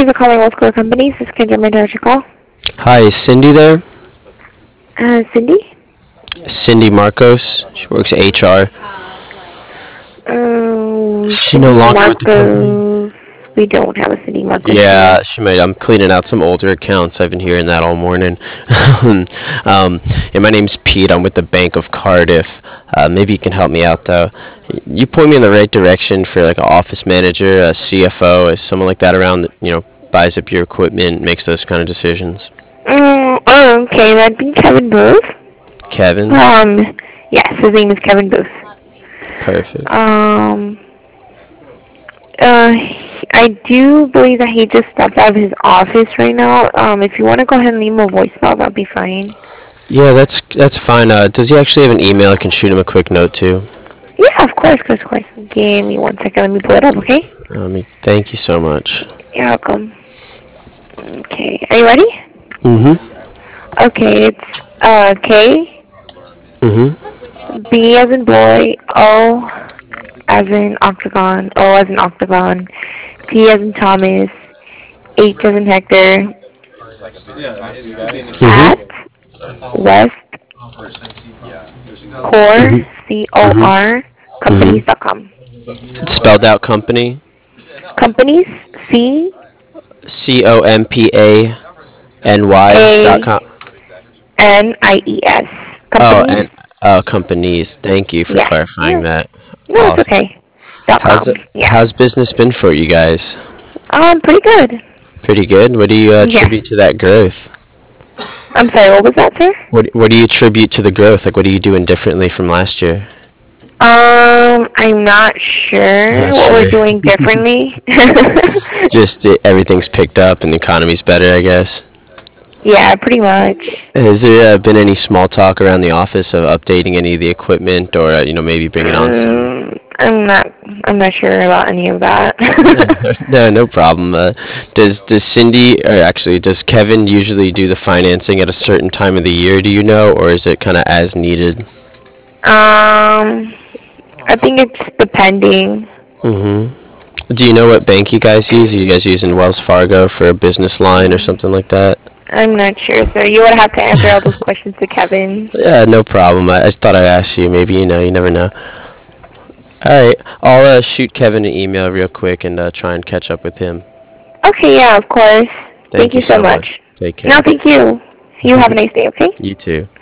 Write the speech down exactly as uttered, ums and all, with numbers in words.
you for calling World Score Companies. This is Kendra. May I direct your call? Hi, is Cindy there? Uh, Cindy? Cindy Marcos. She works H R. Um, She no Cindy longer with the company. Marcos. We don't have a Cindy Marcos here. Yeah, she might. I'm cleaning out some older accounts. I've been hearing that all morning. um, and my name's Pete. I'm with the Bank of Cardiff. Uh, maybe you can help me out though. You point me in the right direction for like an office manager, a C F O, or someone like that around that you know buys up your equipment, makes those kind of decisions. Um, oh, okay, that'd be Kevin Booth. Kevin, Um, yes, his name is Kevin Booth. perfect. Um, uh, I do believe that he just stepped out of his office right now. Um, if you want to go ahead and leave him a voicemail, that'd be fine. Yeah, that's that's fine. Uh, does he actually have an email I can shoot him a quick note to? Yeah, of course, of course, of course. Give me one second. Let me pull it up, okay? Um, thank you so much. You're welcome. Okay, are you ready? Mm-hmm. Okay, it's uh K, Mm-hmm. B as in boy, O as in octagon, O as in octagon, T as in Thomas, H as in Hector, at Mm-hmm. West Core, Mm-hmm. C O R, companies Mm-hmm. dot com. It's spelled out company. Companies, C C O M P A N Y dot A com. N I E S. Oh, Companies, and uh, companies. Thank you for yeah. clarifying Yeah. that. No, it's Awesome. okay. Dot How's com. it? Yeah. How's business been for you guys? Um, pretty good. Pretty good. What do you uh, Yeah. attribute to that growth? I'm sorry, what was that, sir? What What do you attribute to the growth? Like, what are you doing differently from last year? Um, I'm not sure Not what we're sure. doing differently. Just uh, everything's picked up and the economy's better, I guess. Yeah, pretty much. Has there uh, been any small talk around the office of updating any of the equipment, or uh, you know maybe bringing on some? Um, I'm not. I'm not sure about any of that. No, no, no problem. Uh, does does Cindy, or actually does Kevin usually do the financing at a certain time of the year? Do you know, or is it kind of as needed? um, I think it's depending. Mm-hmm. Do you know what bank you guys use? Are you guys using Wells Fargo for a business line or something like that? I'm not sure, sir. You would have to answer all those questions to Kevin. Yeah, no problem. I, I just thought I'd ask you. Maybe you know. You never know. All right, I'll uh, shoot Kevin an email real quick and uh, try and catch up with him. Okay, yeah, of course. Thank Thank you you so so much. much. Take No, care. thank you. You have a nice day, okay? You too.